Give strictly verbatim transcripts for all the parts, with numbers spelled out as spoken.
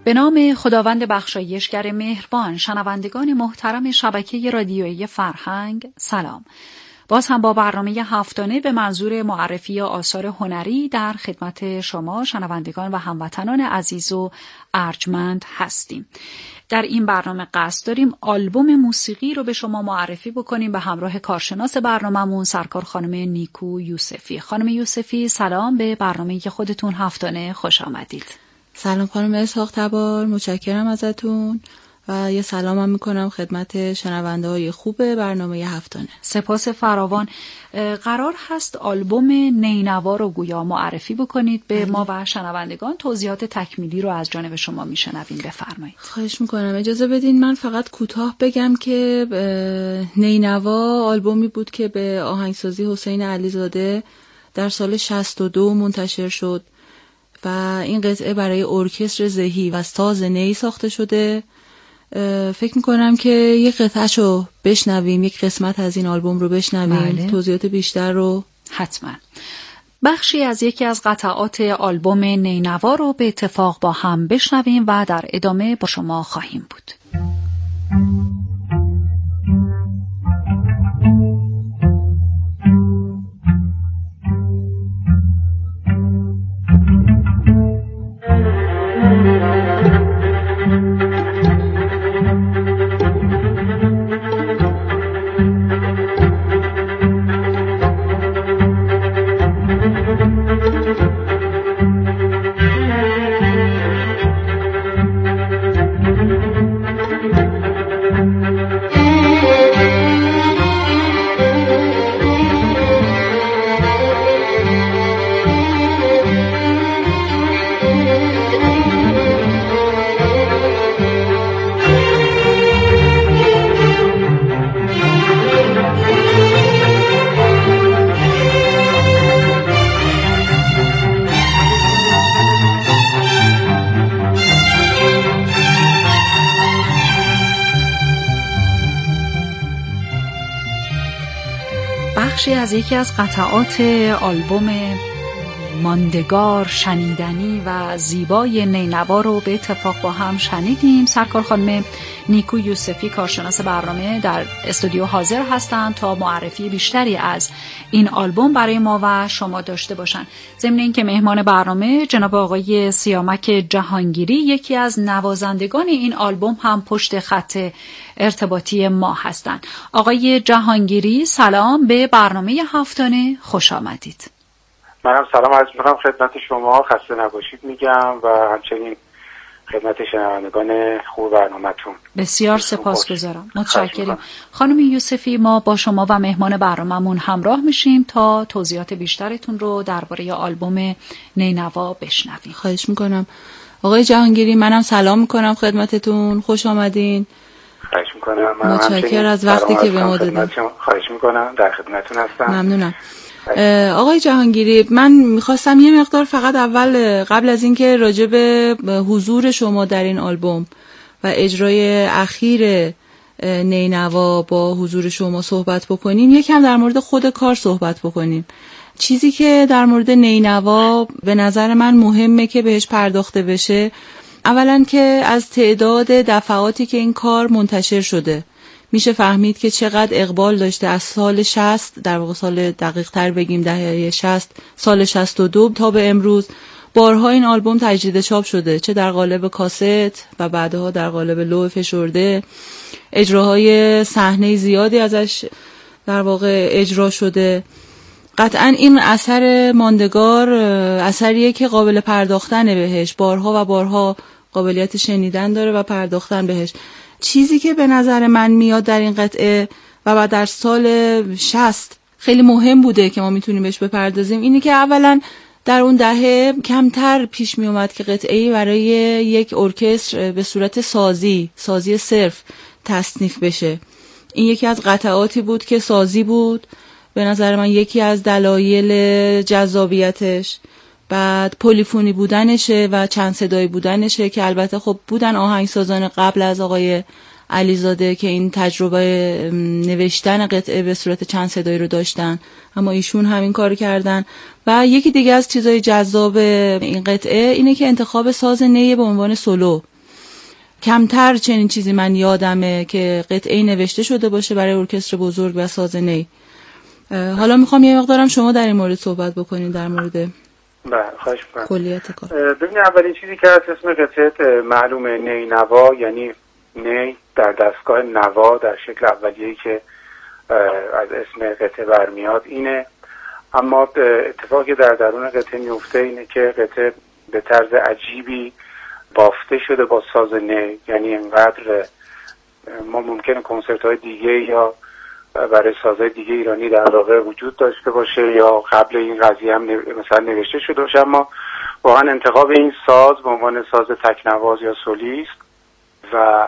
به نام خداوند بخشایشگر مهربان، شنوندگان محترم شبکه رادیویی فرهنگ، سلام. باز هم با برنامه هفتانه به منظور معرفی آثار هنری در خدمت شما شنوندگان و هموطنان عزیز و ارجمند هستیم. در این برنامه قصد داریم آلبوم موسیقی رو به شما معرفی بکنیم به همراه کارشناس برنامه‌مون سرکار خانم نیکو یوسفی. خانم یوسفی سلام، به برنامه خودتون هفتانه خوش آمدید. سلام خانم اسحاق تبار، متشکرم ازتون و یه سلام هم میکنم خدمت شنونده های خوب برنامه هفتانه. سپاس فراوان. قرار هست آلبوم نینوا رو گویا معرفی بکنید به ما و شنوندگان. توضیحات تکمیلی رو از جانب شما میشنویم، بفرمایید. خواهش میکنم. اجازه بدین من فقط کوتاه بگم که نینوا آلبومی بود که به آهنگسازی حسین علیزاده در سال شصت و دو منتشر شد و این قطعه برای ارکستر زهی و ساز نی ساخته شده. فکر میکنم که یک قطعه‌شو بشنویم، یک قسمت از این آلبوم رو بشنویم. بله. توضیحات بیشتر رو حتما. بخشی از یکی از قطعات آلبوم نینوا رو به اتفاق با هم بشنویم و در ادامه با شما خواهیم بود. بخشی از یکی از قطعات آلبوم ماندگار، شنیدنی و زیبای نینوا رو به اتفاق با هم شنیدیم. سرکار خانم نیکو یوسفی کارشناس برنامه در استودیو حاضر هستند تا معرفی بیشتری از این آلبوم برای ما و شما داشته باشند. ضمن اینکه مهمان برنامه جناب آقای سیامک جهانگیری، یکی از نوازندگان این آلبوم، هم پشت خط ارتباطی ما هستند. آقای جهانگیری سلام، به برنامه هفتانه خوش آمدید. منم سلام عرض می‌کنم خدمت شما، خسته نباشید میگم و همچنین خدمت شنوندگان خوب برنامه‌تون. بسیار سپاسگزارم، متشکرم. خانم یوسفی، ما با شما و مهمان برنامه‌مون همراه میشیم تا توضیحات بیشترتون رو درباره آلبوم نینوا بشنویم. خواهش میکنم. آقای جهانگیری منم سلام میکنم خدمتتون، خوش آمدین. خواهش میکنم. متشکرم از وقتی که به ما دادید. خواهش میکنم، در خدمتتون هستم. ممنونم. آقای جهانگیری، من میخواستم یه مقدار فقط اول قبل از اینکه راجع به حضور شما در این آلبوم و اجرای اخیر نینوا با حضور شما صحبت بکنیم، یکم در مورد خود کار صحبت بکنیم. چیزی که در مورد نینوا به نظر من مهمه که بهش پرداخته بشه، اولا که از تعداد دفعاتی که این کار منتشر شده میشه فهمید که چقدر اقبال داشته. از سال شصت، در واقع سال دقیق تر بگیم دهه شصت، سال شصت و دو تا به امروز بارها این آلبوم تجدید چاپ شده، چه در قالب کاست و بعدها در قالب لوح فشرده. اجراهای صحنه زیادی ازش در واقع اجرا شده. قطعا این اثر ماندگار اثریه که قابل پرداختن بهش، بارها و بارها قابلیت شنیدن داره و پرداختن بهش. چیزی که به نظر من میاد در این قطعه و بعد در سال شصت خیلی مهم بوده که ما میتونیم بهش بپردازیم، اینه که اولا در اون دهه کمتر پیش می اومد که قطعه‌ای برای یک ارکستر به صورت سازی، سازی صرف تصنیف بشه. این یکی از قطعاتی بود که سازی بود، به نظر من یکی از دلایل جذابیتش. بعد پلیفونی بودنشه و چند صدایی بودنشه که البته خب بودن آهنگسازان قبل از آقای علیزاده که این تجربه نوشتن قطعه به صورت چند صدایی رو داشتن، اما ایشون همین کار کردن. و یکی دیگه از چیزای جذاب این قطعه اینه که انتخاب ساز نی به عنوان سولو کمتر چنین چیزی من یادمه که قطعه نوشته شده باشه برای ارکستر بزرگ و ساز نی. حالا میخوام یه مقدارم شما در این مورد صحبت بکنین، در مورد بله خواهش می‌کنم. کلیت کار. ببینید اولین چیزی که از اسم قطعه معلومه نی نوا، یعنی نی در دستگاه نوا در شکل اولیه‌ای که از اسم قطعه برمیاد اینه. اما اتفاقی در درون قطعه میفته اینه که قطعه به طرز عجیبی بافته شده با ساز نی، یعنی انقدر ما ممکنه کنسرت های دیگه یا برای سازهای دیگه ایرانی در واقع وجود داشته باشه یا قبل این قضیه هم مثلا نوشته شده باشه، اما واقعا انتخاب این ساز به عنوان ساز تکنواز یا سولیست و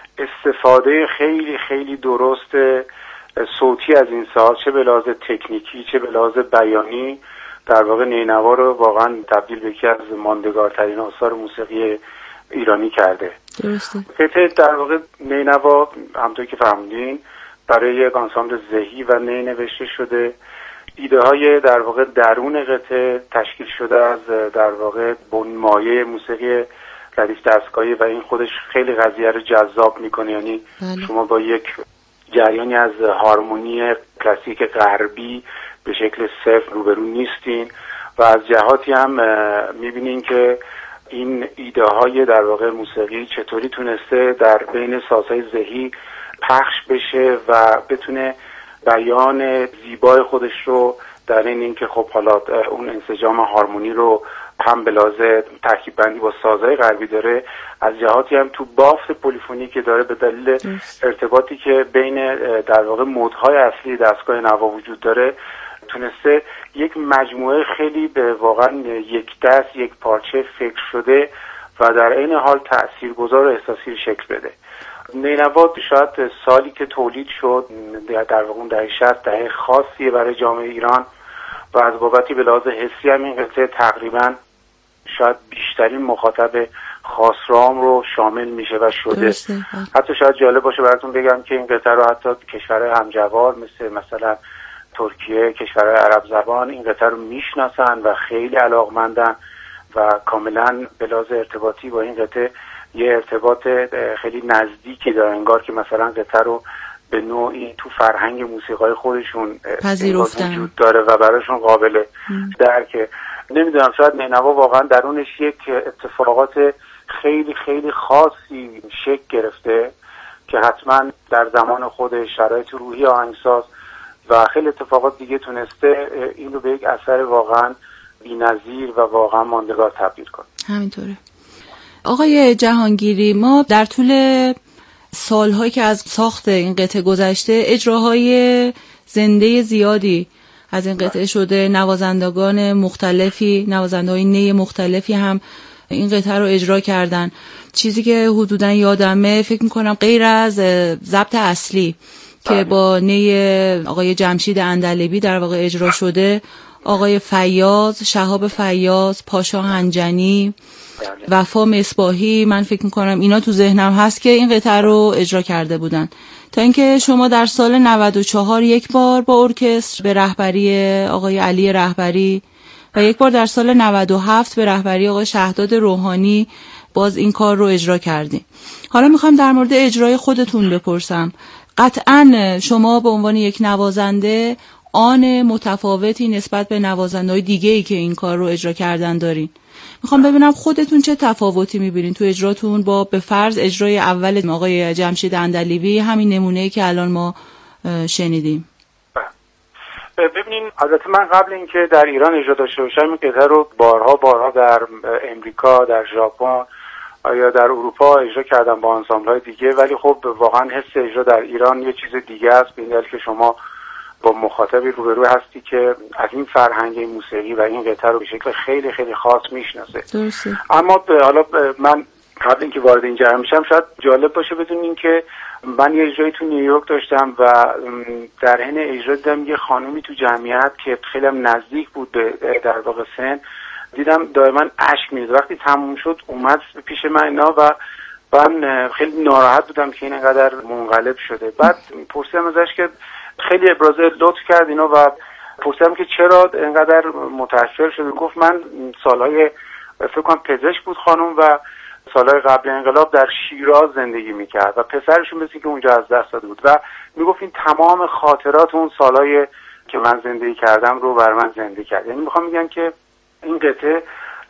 استفاده خیلی خیلی درست صوتی از این ساز، چه به لحاظ تکنیکی چه به لحاظ بیانی، در واقع نینوا رو واقعا تبدیل به یکی از ماندگارترین آثار موسیقی ایرانی کرده. درسته. قطعه در واقع نینوا همونطور که فهمیدین برای یک آنسامبل ذهی و نی نوشته شده. ایده های در واقع درون قطعه تشکیل شده از در واقع بنمایه موسیقی ردیف دستگاهی و این خودش خیلی قضیه رو جذاب میکنه. یعنی بله. شما با یک جریانی از هارمونی کلاسیک غربی به شکل صفر روبرو نیستین و از جهاتی هم میبینین که این ایده های در واقع موسیقی چطوری تونسته در بین سازهای ذهی پخش بشه و بتونه بیان زیبای خودش رو در این اینکه خب حالا اون انسجام هارمونی رو هم به لحاظ ترکیب بندی با سازهای غربی داره، از جهاتی هم تو بافت پلیفونی که داره به دلیل ارتباطی که بین در واقع مودهای اصلی دستگاه نوا وجود داره تونسته یک مجموعه خیلی به واقعا یک دست یک پارچه فکر شده و در این حال تاثیرگذار و احساسی شکل بده. نینوا شاید سالی که تولید شد در واقع دهه شصت دهه خاصیه برای جامعه ایران و از بابتی به لحاظ حسی هم این قطعه تقریبا شاید بیشترین مخاطب خاصرام رو شامل میشه و شده. حتی شاید جالب باشه براتون بگم که این قطعه رو حتی کشورهای همجوار مثل مثلا ترکیه، کشورهای عرب زبان این قطعه رو میشناسن و خیلی علاقمندن و کاملا به لحاظ ارتباطی با این قطعه یه ارتباط خیلی نزدیکی داره، انگار که مثلا قطعه رو به نوعی تو فرهنگ موسیقای خودشون وجود داره و براشون قابل درکه. نمیدونم شاید نینوا واقعا درونش یک اتفاقات خیلی خیلی خاصی شکل گرفته که حتما در زمان خود شرایط روحی آهنگساز و خیلی اتفاقات دیگه تونسته این رو به یک اثر واقعا بی‌نظیر و واقعا ماندگار تبدیل کنه. همینطوره. آقای جهانگیری، ما در طول سالهایی که از ساخت این قطعه گذشته اجراهای زنده زیادی از این قطعه شده، نوازندگان مختلفی، نوازنده‌های نی مختلفی هم این قطعه رو اجرا کردن. چیزی که حدوداً یادمه فکر میکنم غیر از ضبط اصلی که با نی آقای جمشید اندلبی در واقع اجرا شده، آقای فیاض، شهاب فیاض، پاشا هنجنی، وفا مصباحی، من فکر میکنم اینا تو ذهنم هست که این قطعه رو اجرا کرده بودن. تا اینکه شما در سال نود و چهار یک بار با ارکستر به رهبری آقای علی رهبری و یک بار در سال نود و هفت به رهبری آقای شهداد روحانی باز این کار رو اجرا کردیم. حالا میخوام در مورد اجرای خودتون بپرسم. قطعاً شما به عنوان یک نوازنده آن متفاوتی نسبت به نوازنده‌های دیگه‌ای که این کار رو اجرا کردن دارین. میخوام ببینم خودتون چه تفاوتی میبینین تو اجراتون با به فرض اجرای اول آقای جمشید اندلیبی، همین نمونه‌ای که الان ما شنیدیم. ببینین البته من قبل اینکه در ایران اجرا داشته باشم این قطعه رو بارها بارها در امریکا، در ژاپن یا در اروپا اجرا کردم با آنسامبل‌های دیگه، ولی خب واقعا حس اجرا در ایران یه چیز دیگه است، به این دلیل که شما با مخاطبی روبرو هستی که از این فرهنگ موسیقی و این قطعه رو به شکل خیلی خیلی خاص میشناسه. درسته. اما حالا من قبل اینکه وارد این جریان بشم شاید جالب باشه بدونین که من یه اجرایی تو نیویورک داشتم و در حین اجرا دیدم یه خانومی تو جمعیت که خیلی هم نزدیک بود به در واقع سن، دیدم دائما اشک میریزه. وقتی تموم شد اومد پیش من اینا و من خیلی ناراحت بودم که این انقدر منقلب شده. بعد پرسیدم ازش که خیلی ابراز لطف کرد اینا و پرسیدم که چرا انقدر متاثر شده. گفت من سالهای فکر کنم پزشک بود خانم و سالهای قبل انقلاب در شیراز زندگی میکرد و پسرشون مثل که اونجا از دست داده بود و میگفت این تمام خاطرات اون سالهای که من زندگی کردم رو بر من زنده کرد. یعنی میخوام بگم که این قطعه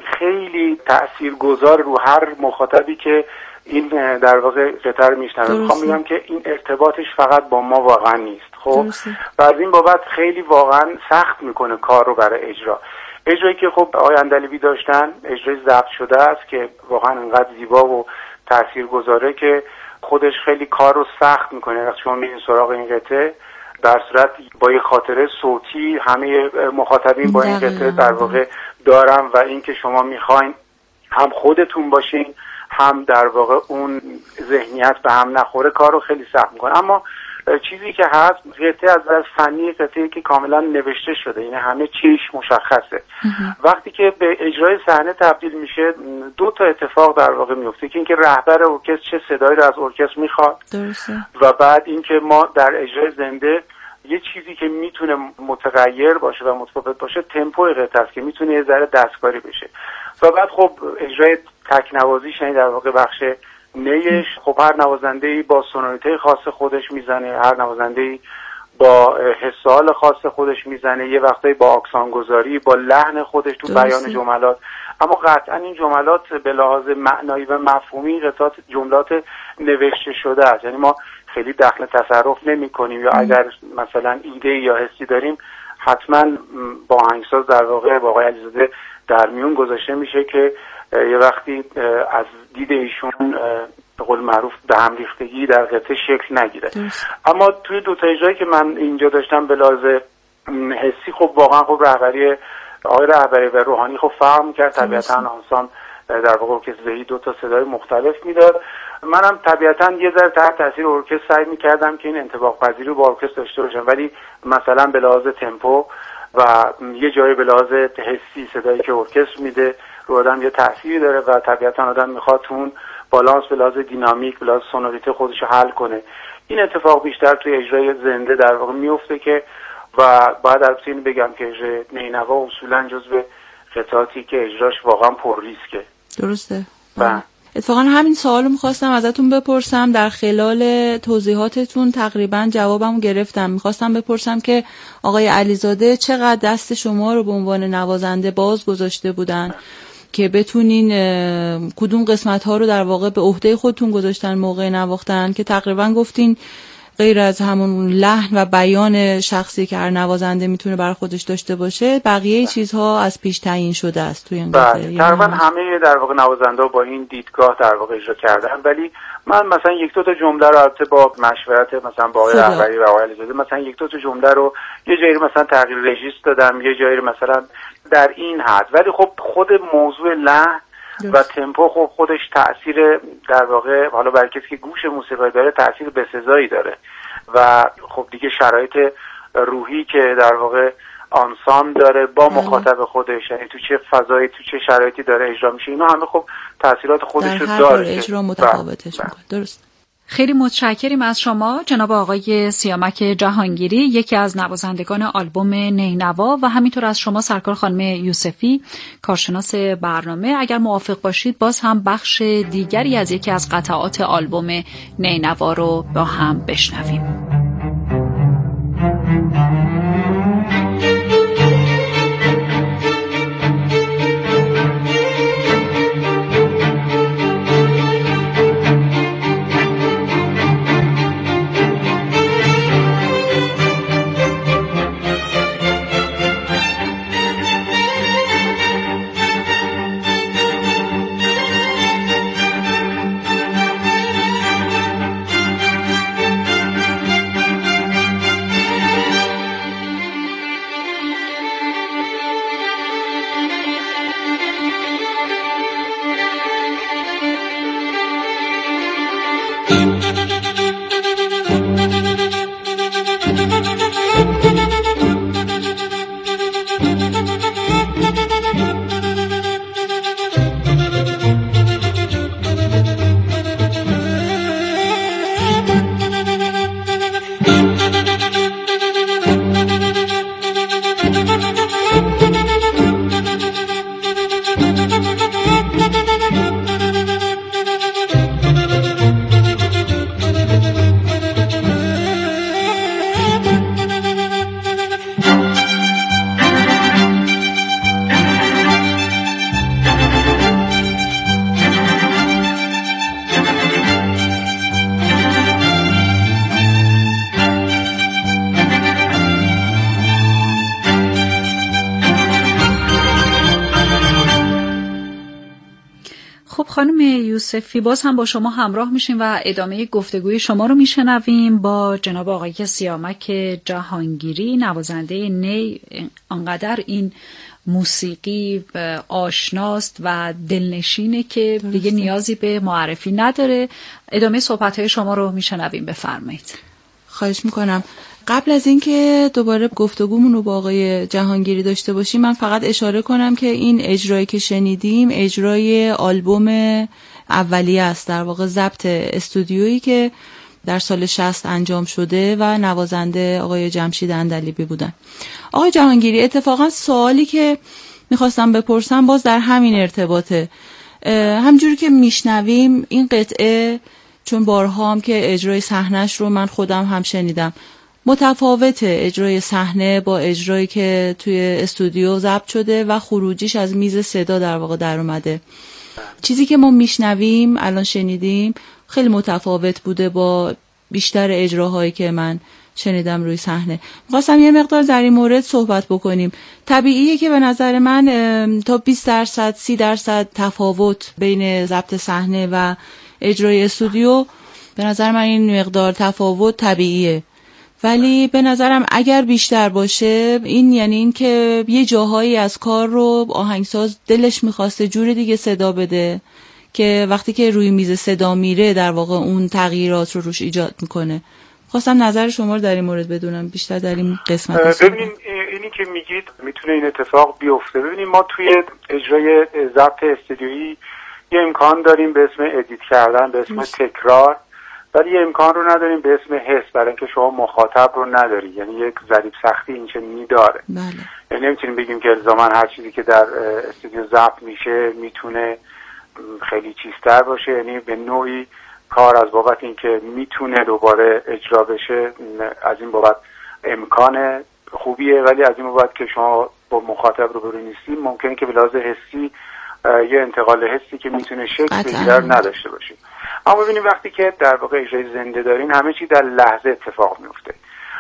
خیلی تاثیرگذار رو هر مخاطبی که این در واقع قطعه رو میشنوه. میخوام بگم که این ارتباطش فقط با ما واقعا نیست. خب و از این بابت خیلی واقعا سخت میکنه کار رو برای اجرا. اجرایی که خب آقای اندلیبی داشتن اجرای ضبط شده است که واقعا انقدر زیبا و تاثیرگذاره که خودش خیلی کار رو سخت میکنه. وقتی شما میرین سراغ این قطعه در صورت با یه خاطره صوتی همه مخاطبین با این قطعه در واقع دارن و اینکه شما میخواین هم خودتون باشین هم در واقع اون ذهنیت به هم نخوره کار رو خیلی سخت میکنه. اما چیزی که هست قطعه از نظر فنی قطعه که کاملا نوشته شده، یعنی همه چیش مشخصه. وقتی که به اجرای صحنه تبدیل میشه دو تا اتفاق در واقع میفته که اینکه رهبر ارکستر چه صدایی رو از ارکستر میخواد و بعد اینکه ما در اجرای زنده یه چیزی که میتونه متغیر باشه و متفاوت باشه تمپوی قطعه است که میتونه یه ذره دستکاری بشه و بعد خب اجرای تکنوازیش یعنی در واقع بخش نیش خب هر نوازنده‌ای با سونوریته خاص خودش میزنه، هر نوازنده‌ای با حسال خاص خودش میزنه، یه وقتایی با آکسانگذاری با لحن خودش تو بیان جملات. اما قطعا این جملات به لحاظ معنایی و مفهومی قطعات جملات نوشته شده است. یعنی ما خیلی دخل تصرف نمی کنیم یا اگر مثلا ایده یا حسی داریم حتما با آهنگساز در واقع با آقای علیزاده در میون گذاشته میشه که یه وقتی از دید ایشون به قول معروف به هم ریختگی در قطعه شکل نگیره. اما توی دو تا اجرایی که من اینجا داشتم به لحاظ حسی خب واقعا خب رهبری آقای رهبری و روحانی خب فهم کرد. طبیعتا آنسان در واقع ارکستر زهی دو تا صدای مختلف میداد. منم طبیعتا یه ذره تحت تاثیر ارکستر سعی میکردم که این انطباق پذیری رو با ارکستر داشته باشم، ولی مثلا به لحاظ تمپو و یه جایی به لحاظ حسی صدایی که ارکستر میده رو آدم یه تأثیری داره و طبیعتا آدم میخواد اون بالانس به لحاظ دینامیک به لحاظ سونوریته خودش رو حل کنه. این اتفاق بیشتر توی اجرای زنده در واقع میفته که و بعد البته اینو بگم که اجرای نینوا اصولا جزو قطعاتی که اجراش واقعا پر ریسکه. درسته. و اتفاقا همین سوالو میخواستم ازتون بپرسم، در خلال توضیحاتتون تقریبا جوابمو گرفتم. میخواستم بپرسم که آقای علیزاده چقدر دست شما رو به عنوان نوازنده باز گذاشته بودن که بتونین کدوم قسمت ها رو در واقع به عهده خودتون گذاشتن موقع نواختن، که تقریبا گفتین غیر از همون لحن و بیان شخصی که هر نوازنده میتونه برای خودش داشته باشه بقیه چیزها از پیش تعیین شده است توی این قطعه. تقریبا همه در واقع نوازنده با این دیدگاه در واقع اجرا کردن، ولی من مثلا یک دو تا جمله رو البته با مشورت مثلا با آقای رهبری و آقای علیزاده مثلا یک دو تا جمله رو یه جایی مثلا تغییر رژیس دادم، یه جایی مثلا در این حد، ولی خب خود موضوع لحن و تمپو خب خودش تأثیر در واقع حالا برای کسی که گوش موسیقی داره تأثیر بسزایی داره و خب دیگه شرایط روحی که در واقع آنسام داره با مخاطب خودش، یعنی تو چه فضایی تو چه شرایطی داره اجرا میشه، اینا همه خب تأثیرات خودش رو داره. در هر اجرا متفاوتش میکنه. درست. خیلی متشکریم از شما جناب آقای سیامک جهانگیری، یکی از نوازندگان آلبوم نینوا، و همینطور از شما سرکار خانم یوسفی، کارشناس برنامه. اگر موافق باشید باز هم بخش دیگری از یکی از قطعات آلبوم نینوا رو با هم بشنویم. خب خانم یوسفی، باز هم با شما همراه میشیم و ادامه گفتگوی شما رو میشنویم با جناب آقای سیامک جهانگیری، نوازنده نی. انقدر این موسیقی آشناست و دلنشینه که دیگه نیازی به معرفی نداره. ادامه صحبت‌های شما رو میشنویم، بفرمایید. خواهش میکنم. قبل از اینکه دوباره گفتگومون رو با آقای جهانگیری داشته باشیم، من فقط اشاره کنم که این اجرایی که شنیدیم اجرای آلبوم اولیه است، در واقع ضبط استودیویی که در سال شصت انجام شده و نوازنده آقای جمشید اندلیبی بودن. آقای جهانگیری، اتفاقا سوالی که میخواستم بپرسم باز در همین ارتباطه. همجوری که میشنویم این قطعه، چون بارها هم که اجرای صحنه‌اش رو من خودم هم شنیدم، متفاوته اجرای صحنه با اجرایی که توی استودیو ضبط شده و خروجیش از میز صدا در واقع در اومده. چیزی که ما میشنویم الان شنیدیم خیلی متفاوت بوده با بیشتر اجراهایی که من شنیدم روی صحنه. می‌خواستم یه مقدار در این مورد صحبت بکنیم. طبیعیه که به نظر من تا بیست درصد سی درصد تفاوت بین ضبط صحنه و اجرای استودیو، به نظر من این مقدار تفاوت طبیعیه، ولی به نظرم اگر بیشتر باشه این یعنی این که یه جاهایی از کار رو آهنگساز دلش میخواسته جور دیگه صدا بده که وقتی که روی میز صدا میره در واقع اون تغییرات رو روش ایجاد میکنه. خواستم نظر شما رو در این مورد بدونم بیشتر در این قسمت. ببینین اینی که میگید میتونه این اتفاق بیفته. ببینین ما توی اجرای ضبط استودیویی یه امکان داریم به اسم ادیت کردن، به اسم تکرار، ولی یه امکان رو نداریم به اسم حس، برای اینکه شما مخاطب رو نداری. یعنی یک ضریب سختی این چنینی داره. بله. یعنی نمیتونیم بگیم که الزاما هر چیزی که در استودیو ضبط میشه میتونه خیلی چیزتر باشه. یعنی به نوعی کار از بابت اینکه میتونه دوباره اجرا بشه از این بابت امکان خوبیه، ولی از این بابت که شما با مخاطب رو برو نیستیم ممکنه که به لحاظ حسی یه انتقال حسی که میتونه شکل بگیره نداشته باشیم. اما ببینیم وقتی که در واقع اجرای زنده دارین همه چی در لحظه اتفاق میفته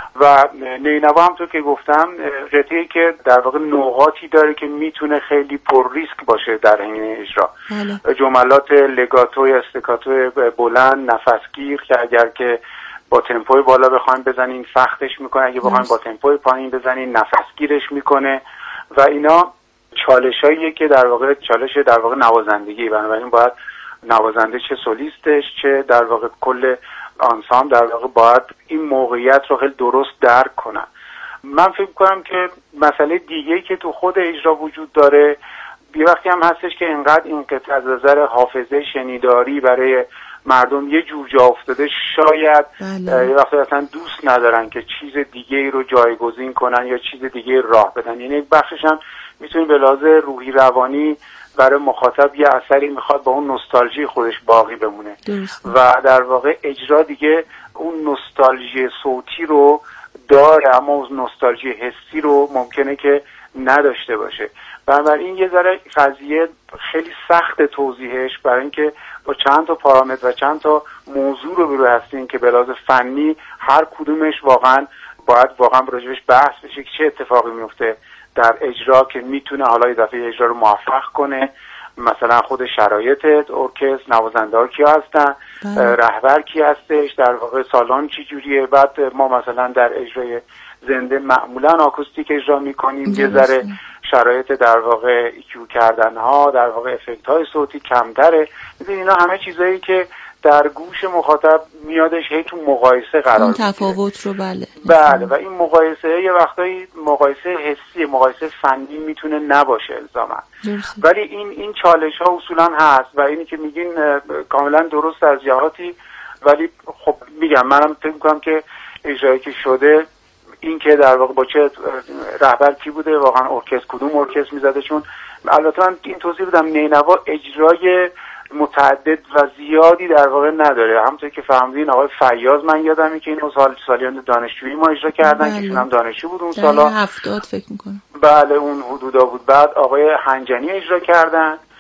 و نینوا همونطور که گفتم قطعه‌ای که در واقع نقاطی داره که میتونه خیلی پر ریسک باشه در حین اجرا. بله. جملات لگاتو یا استکاتو بلند، نفسگیر که اگر که با تمپوی بالا بخوایم بزنین فختش میکنه، اگه بخوایم با تمپوی پایین بزنین نفسگیرش میکنه و اینا چالشاییه که در واقع چالش در واقع نوازندگی، بنابراین باید نوازنده چه سولیستش چه در واقع کل آنسامبل در واقع باید این موقعیت رو خیلی درست درک کنن. من فکر کنم که مسئله دیگه‌ای که تو خود اجرا وجود داره یه وقتی هم هستش که اینقدر این قطعه از نظر حافظه شنیداری برای مردم یه جور جا افتاده، شاید بله. یه وقتی اصلا دوست ندارن که چیز دیگه‌ای رو جایگزین کنن یا چیز دیگه راه بدن. یعنی یک بخشش هم میتونه به لحاظ روحی روانی برای مخاطب یه اثری میخواد با اون نوستالژی خودش باقی بمونه درسته. و در واقع اجرا دیگه اون نوستالژی صوتی رو داره اما اون نوستالژی حسی رو ممکنه که نداشته باشه. بنابراین یه ذره قضیه خیلی سخت توضیحش، برای اینکه با چند تا پارامتر و چند تا موضوع رو برو هستین که به لحاظ فنی هر کدومش واقعا باید واقعا راجبش بحث بشه که چه اتفاقی میفته در اجرا که میتونه حالا یه دفعه اجرا رو موفق کنه. مثلا خود شرایط ارکستر، نوازنده‌ها کیا هستن، رهبر کی هستش، در واقع سالن چی جوریه. بعد ما مثلا در اجرای زنده معمولا آکوستیک اجرا میکنیم، یه ذره شرایط در واقع ایکیو کردن ها، در واقع افکت های صوتی کمتره. میدونی اینا همه چیزایی که در گوش مخاطب میادش هی تو مقایسه قرار میگیره. تفاوت رو بله. بله و این مقایسه یه وقتایی مقایسه حسی، مقایسه فنی میتونه نباشه الزاما. ولی این این چالش ها اصولا هست و اینی که میگین کاملا درست از جهاتی، ولی خب میگم منم فکر میکنم که اجرایی که شده این که در واقع با چه رهبر کی بوده، واقعا ارکستر کدوم ارکستر میزده، چون البته من این توضیح بدم نینوا اجرای متعدد و زیادی در واقع نداره. همونطور که فهمیدین آقای فیاض من یادمه که اینو سال سالیان دانشجویی ما اجرا کردن بله. که ایشون هم دانشجو بود اون سالا هفتاد فکر میکنم. بله اون حدودا بود. بعد آقای هنجانی اجرا کردن،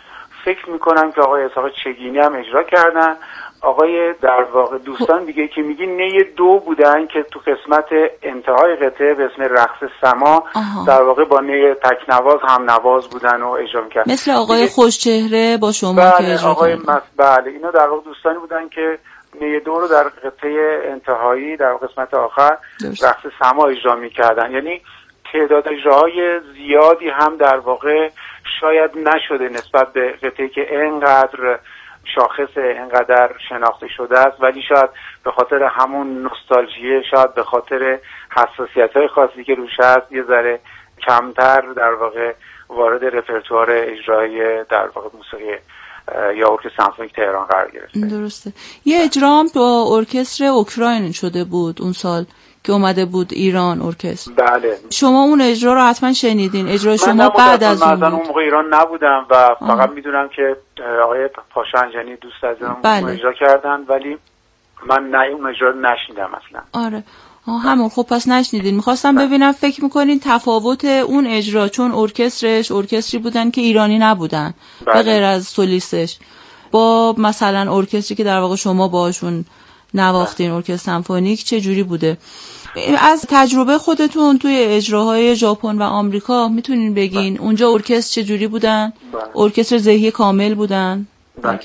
فکر میکنم که آقای اسحاق چگینی هم اجرا کردن. آقای در واقع دوستان دیگه که میگی نی دو بودن که تو قسمت انتهای قطعه به اسم رقص سما در واقع با نی تکنواز هم نواز بودن و اجرا میکردن، مثل آقای خوشچهره با شما بله که اجرا آقای کردن. بله اینا در واقع دوستانی بودن که نی دو رو در قطعه انتهایی در قسمت آخر درست. رقص سما اجرا میکردن. یعنی تعداد اجراهای زیادی هم در واقع شاید نشده نسبت به قطعه‌ای که اینقدر شاخص اینقدر شناخته شده است، ولی شاید به خاطر همون نوستالژی، شاید به خاطر حساسیت‌های خاصی که روش هست یه ذره کمتر در واقع وارد رپرتوار اجرای در واقع موسیقی یا ارکستر سمفونیک تهران قرار گرفته. درسته. یه اجرام با ارکستر اوکراین شده بود اون سال که اومده بود ایران ارکستر. بله. شما اون اجرا رو حتما شنیدین. اجرا شما بعد از اون. من اون موقع ایران نبودم و فقط میدونم که آقای پاشنجانی دوست عزیزم بله. اجرا کردن، ولی من نه اون اجرا رو نشنیدم اصلا. آره. آه همون. خب پس نشنیدین. میخواستم ببینم فکر میکنین تفاوت اون اجرا، چون ارکسترش ارکستری بودن که ایرانی نبودن بله. به غیر از سولیستش، با مثلا ارکستری که در واقع شما باشون نواختین ارکستر سمفونیک چه جوری بوده؟ از تجربه خودتون توی اجراهای ژاپن و آمریکا میتونین بگین بله. اونجا ارکستر چه جوری بودن؟ بله. ارکستر ذهی کامل بودن؟ بله.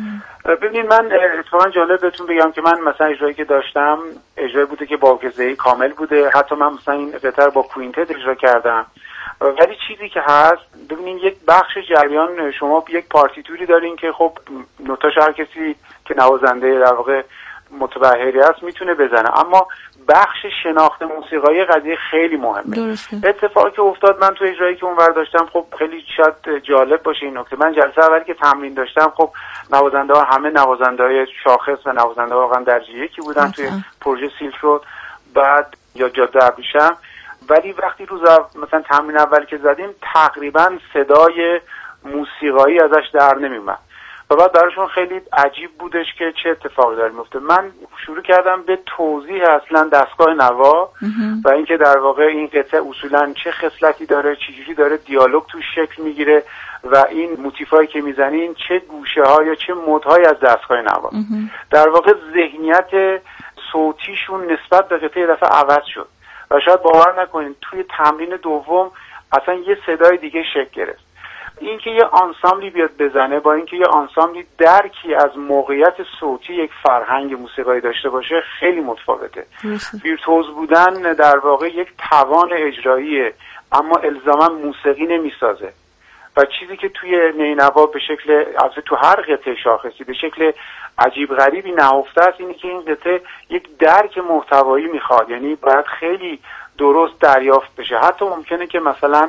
ببینید من اتفاقا جالب بهتون بگم که من مثلا اجرایی که داشتم اجرایی بوده که با ارکستر ذهی کامل بوده، حتی من مثلا این قطعه با کوینتت اجرا کردم. ولی چیزی که هست ببینید یک بخش جریان شما یک پارتیتوری دارین که خب نوتاش هر کسی که نوازنده در واقع متبحری است میتونه بزنه، اما بخش شناخت موسیقایی قضیه خیلی مهمه. درسته. اتفاقی که افتاد من تو اجرایی که اونور داشتم، خب خیلی شاید جالب باشه این نکته، من جلسه اولی که تمرین داشتم خب نوازنده ها همه نوازنده های شاخص و نوازنده ها واقعا درجه یکی بودن اه. توی پروژه سیلک رود بعد یا جاده ابریشم، ولی وقتی روز مثلا تمرین اولی که زدیم تقریبا صدای موسیقایی ازش در نمیومد و بعد براشون خیلی عجیب بودش که چه اتفاقی داره میفته. من شروع کردم به توضیح اصلا دستگاه نوا و اینکه در واقع این قطعه اصولا چه خصلتی داره، چجوری داره دیالوگ توش شکل میگیره و این موتیفایی که میزنین چه گوشه ها یا چه مودهایی از دستگاه نوا. در واقع ذهنیت صوتیشون نسبت به قطعه دفعه عوض شد و شاید باور نکنین توی تمرین دوم اصلا یه صدای دیگه شکل گرفت. اینکه یه آنسامبلی بیاد بزنه با اینکه یه آنسامبلی درکی از موقعیت صوتی یک فرهنگ موسیقایی داشته باشه خیلی متفاوته. ویرتوز بودن در واقع یک توان اجراییه اما الزاما موسیقی نمیسازه و چیزی که توی نینوا به شکل البته تو هر قطعه شاخصی به شکل عجیب غریبی نهفته است اینه که این قطعه یک درک محتوایی میخواد، یعنی باید خیلی درست دریافت بشه. حتی ممکنه که مثلا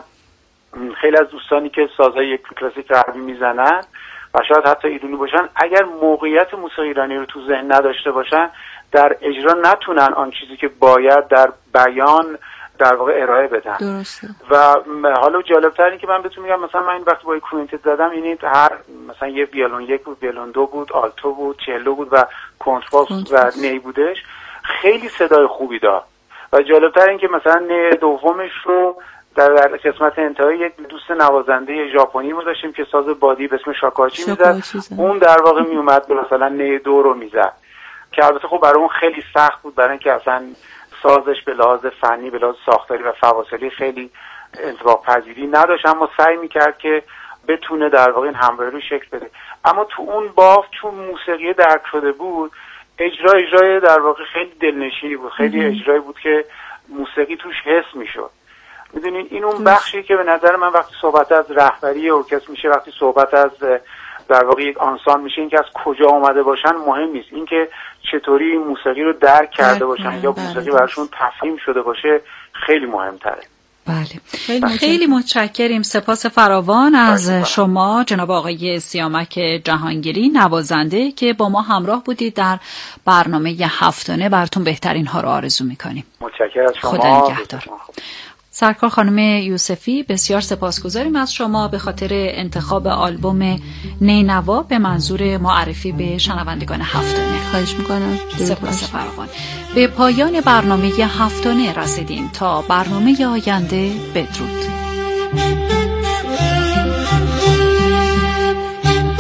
خیلی از دوستانی که سازهای یک کلاسیک غربی میزنن و شاید حتی ایرانی باشن اگر موقعیت موسیقی ایرانی رو تو ذهن نداشته باشن در اجرا نتونن آن چیزی که باید در بیان در واقع ارائه بدن. درسته. و حالا جالب‌تر این که من بهتون میگم مثلا من این وقت با کوینتت زدم این هر مثلا یه ویولون یک بود، ویولون دو بود، آلتو بود، چلو بود و کنترباس و نی بودش، خیلی صدای خوبی داد. و جالب‌تر این که مثلا نی دومش رو در, در قسمت انتهایی یک دوست نوازنده ژاپنی ما داشتیم که ساز بادی به اسم شاکاچی میزد، اون در واقع میومد به مثلا نی دو رو میزد که البته خب برای اون خیلی سخت بود برای اینکه اصلا سازش به لحاظ فنی به لحاظ ساختاری و فواصلی خیلی انطباق پذیری نداشت، اما سعی میکرد که بتونه در واقع این همراهی رو شکل بده. اما تو اون بافت چون موسیقی درک شده بود اجرا اجرای در واقع خیلی دلنشینی بود، خیلی اجرایی بود که موسیقی توش حس میشد. میدونین این اون بخشی که به نظر من وقتی صحبت از رهبری ارکستر میشه، وقتی صحبت از در واقع یک آنسامبل میشه، اینکه از کجا آمده باشن مهم نیست، اینکه چطوری موسیقی رو درک کرده باشن یا موسیقی براشون تفهیم شده باشه خیلی مهمتره. بله خیلی, خیلی متشکریم. سپاس فراوان از شما جناب آقای سیامک جهانگیری نوازنده که با ما همراه بودید در برنامه هفتانه. براتون بهترین ها رو آرزو میکنیم. متشکرم از شما. خدا نگهدار. سرکار خانم یوسفی بسیار سپاسگزاریم از شما به خاطر انتخاب آلبوم نینوا به منظور معرفی به شنوندگان هفتانه. خواهش میکنم. سپاس فراوان. به پایان برنامه هفتانه رسیدیم. تا برنامه آینده بدرود.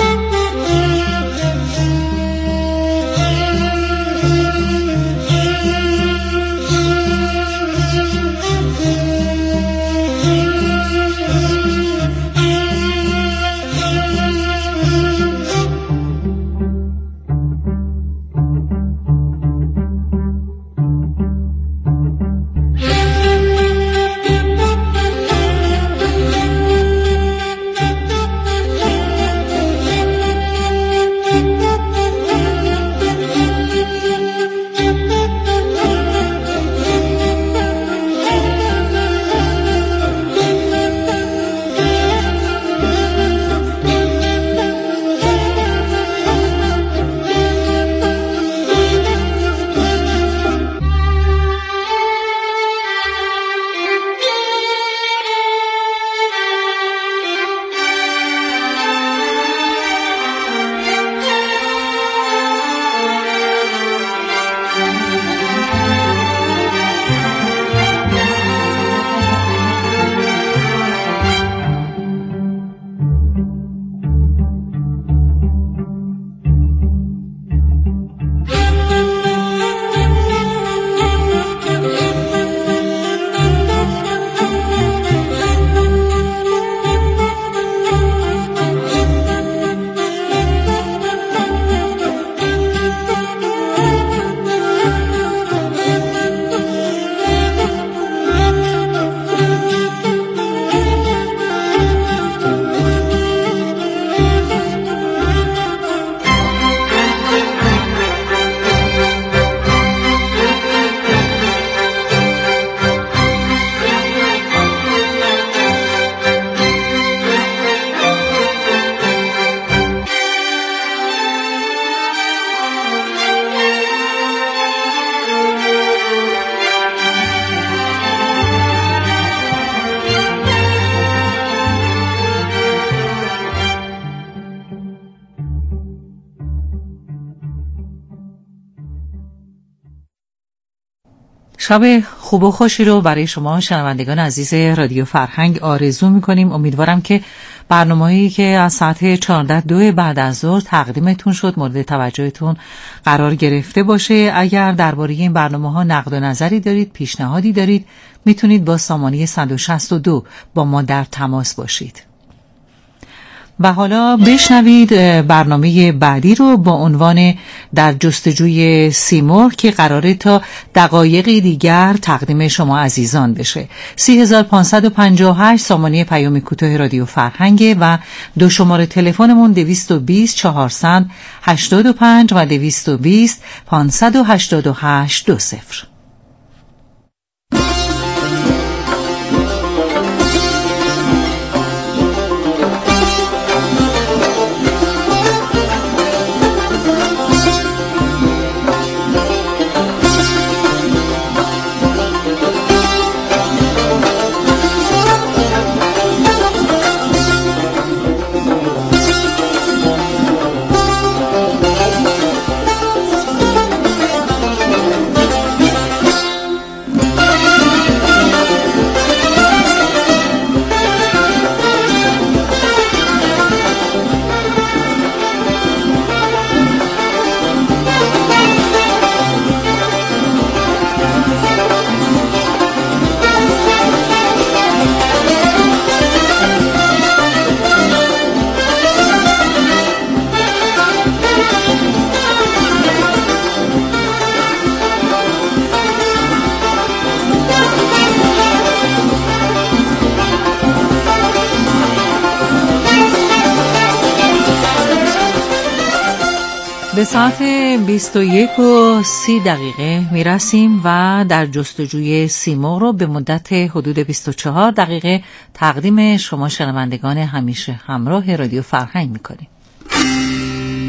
شب خوب و خوشی رو برای شما شنوندگان عزیز رادیو فرهنگ آرزو می‌کنیم. امیدوارم که برنامه‌ای که از ساعت چهارده دو بعد از ظهر تقدیمتون شد مورد توجهتون قرار گرفته باشه. اگر درباره این برنامه‌ها نقد و نظری دارید، پیشنهادی دارید، میتونید با سامانه صد و شصت و دو با ما در تماس باشید. و حالا بشنوید برنامه بعدی رو با عنوان در جستجوی سیمرغ که قراره تا دقایقی دیگر تقدیم شما عزیزان بشه. سی هزار پانصد و پنجاه و هشت سامانه پیام کوتاه رادیو فرهنگ و دو شماره تلفنمون دویست و بیست چهارصد هشتاد و پنج و دویست و بیست پانصد و هشتاد و هشت دو صفر. به ساعت بیست و یک و سی دقیقه می رسیم و در جستجوی سیمرغ رو به مدت حدود بیست و چهار دقیقه تقدیم شما شنوندگان همیشه همراه رادیو فرهنگ می کنیم.